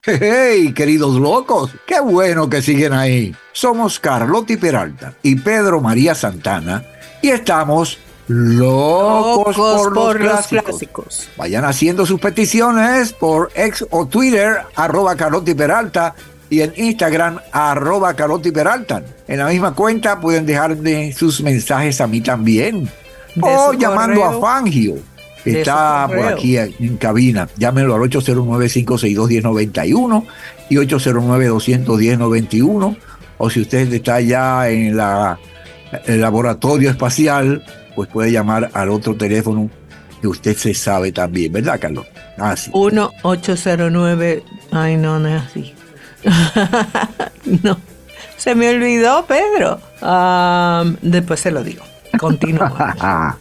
Hey, queridos locos, qué bueno que siguen ahí. Somos Carlotti Peralta y Pedro María Santana y estamos locos por los clásicos. Vayan haciendo sus peticiones por X o Twitter, @Carlotti Peralta, y en Instagram, @Carlotti Peralta. En la misma cuenta pueden dejarme sus mensajes a mí también. O llamando a Fangio. Está por aquí en cabina. Llámenlo al 809-562-1091 y 809-210-91. O si usted está ya en el laboratorio espacial, pues puede llamar al otro teléfono que usted se sabe también, ¿verdad, Carlos? Sí. 1-809. Ay, no es así. No, se me olvidó, Pedro. Después se lo digo. Continúa.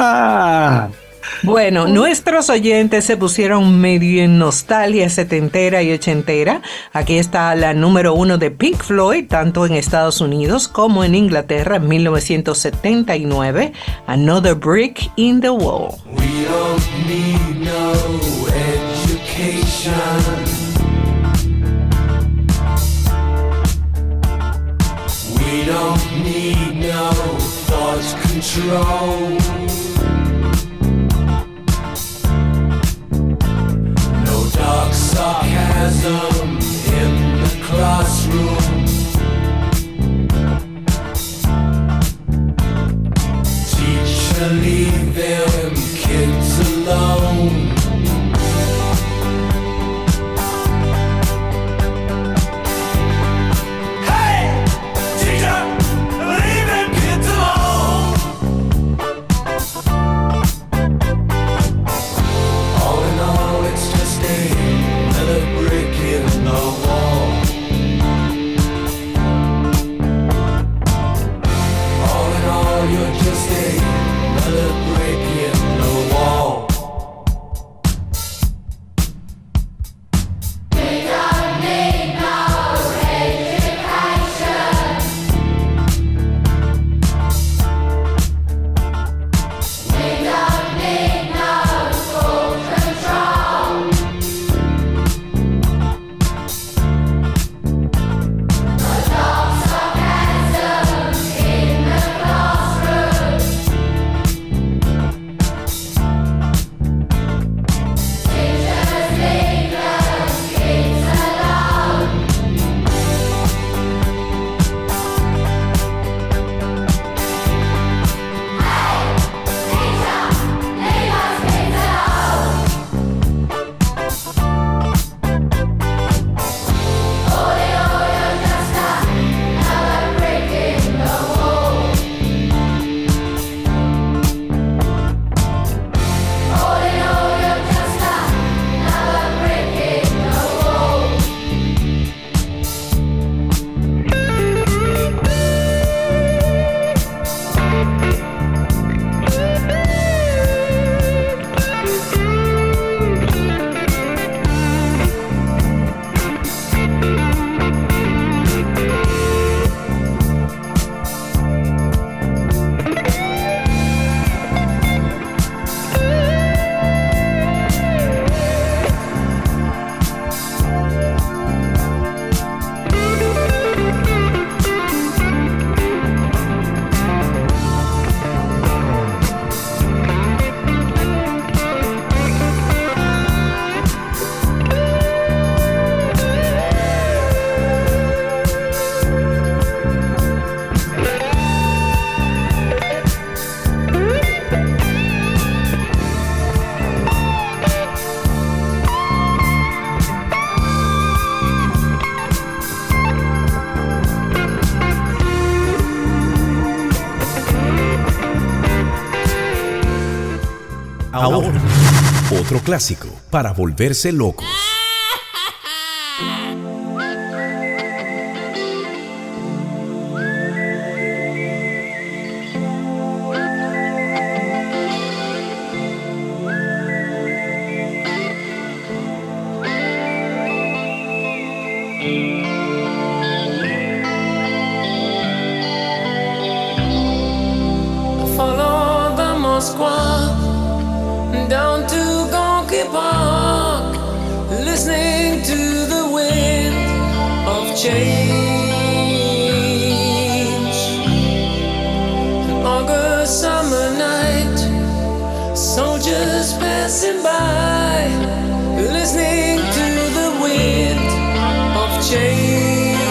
Bueno, nuestros oyentes se pusieron medio en nostalgia setentera y ochentera. Aquí está la número 1 de Pink Floyd, tanto en Estados Unidos como en Inglaterra, en 1979, Another Brick in the Wall. We don't need no education. We don't need no thought control. No dark sarcasm in the classroom. Teacher, leave them kids alone. Ahora, otro clásico para volverse locos. Follow the Moskva down to Gonky Park, listening to the change. An August summer night, soldiers passing by, listening to the wind of change.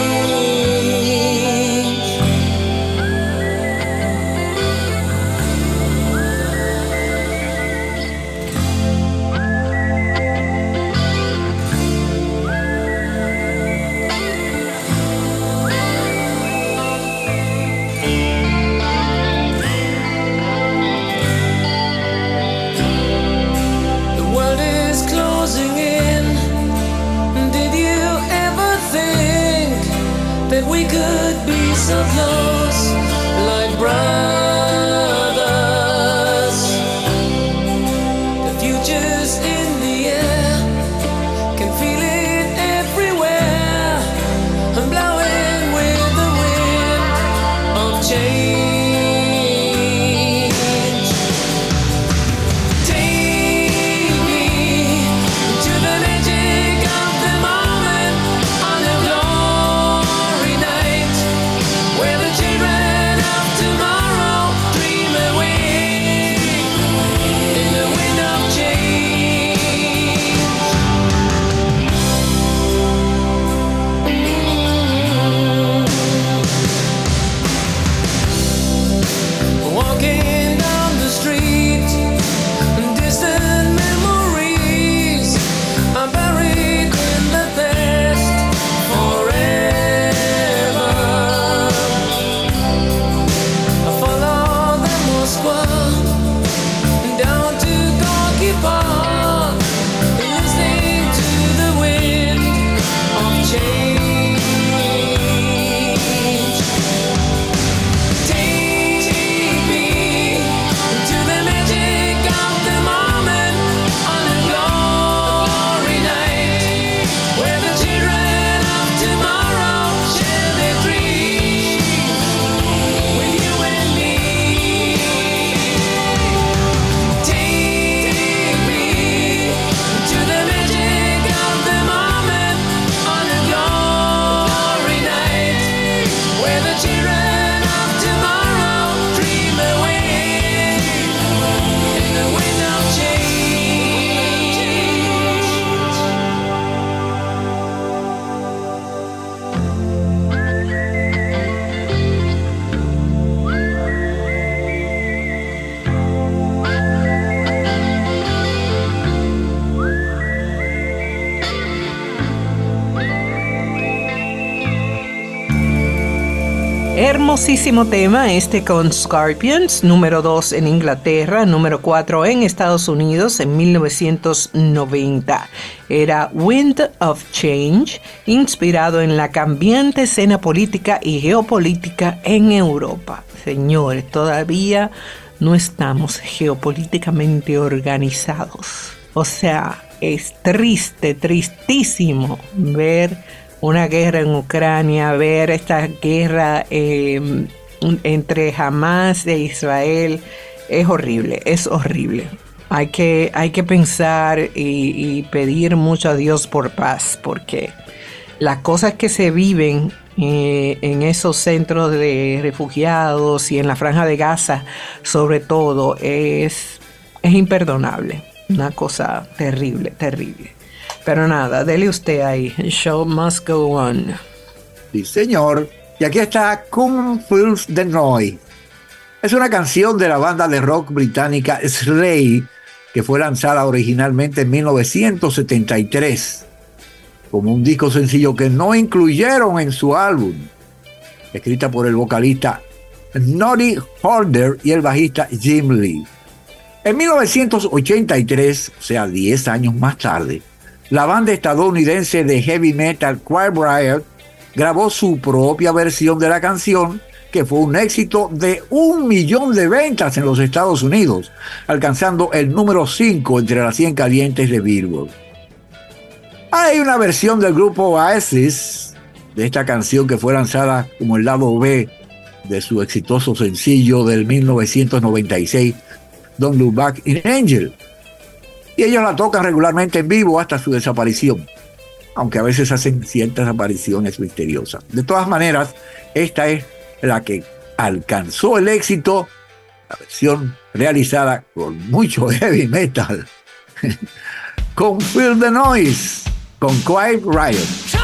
We could be so close, like brothers. The future's in the air, can feel it everywhere. I'm blowing with the wind of change. Take me to the magic of the moment on the glory night, where the children of tomorrow dream away in the wind of change. Walking down the street, distant memories are buried in the past forever. I follow the Moskva down to Gorky Park, listening to the wind of change. Take me to the magic of the moment on a glory night, where the children of tomorrow share their dreams with you and me. Take me to the magic of the moment on a glory night, where the children of tomorrow dream away in the wind of change. Hermosísimo tema este con Scorpions, número 2 en Inglaterra, número 4 en Estados Unidos en 1990. Era Wind of Change, inspirado en la cambiante escena política y geopolítica en Europa. Señores, todavía no estamos geopolíticamente organizados. O sea, es triste, tristísimo ver una guerra en Ucrania, ver esta guerra entre Hamas e Israel. Es horrible, es horrible. Hay que pensar y pedir mucho a Dios por paz, porque las cosas que se viven en esos centros de refugiados y en la Franja de Gaza, sobre todo, es imperdonable. Una cosa terrible, terrible. Pero nada, dele usted ahí. Show must go on. Sí, señor. Y aquí está Come Fills the Noise. Es una canción de la banda de rock británica Slade, que fue lanzada originalmente en 1973 como un disco sencillo que no incluyeron en su álbum, escrita por el vocalista Noddy Holder y el bajista Jim Lee. En 1983, o sea 10 años más tarde, la banda estadounidense de heavy metal Quiet Riot grabó su propia versión de la canción, que fue un éxito de 1 millón de ventas en los Estados Unidos, alcanzando el número 5 entre las 100 calientes de Billboard. Hay una versión del grupo Oasis de esta canción que fue lanzada como el lado B de su exitoso sencillo del 1996, Don't Look Back in Angel, y ellos la tocan regularmente en vivo hasta su desaparición. aunque a veces hacen ciertas apariciones misteriosas. De todas maneras, esta es la que alcanzó el éxito, la versión realizada con mucho heavy metal, con Feel the Noise, con Quiet Riot.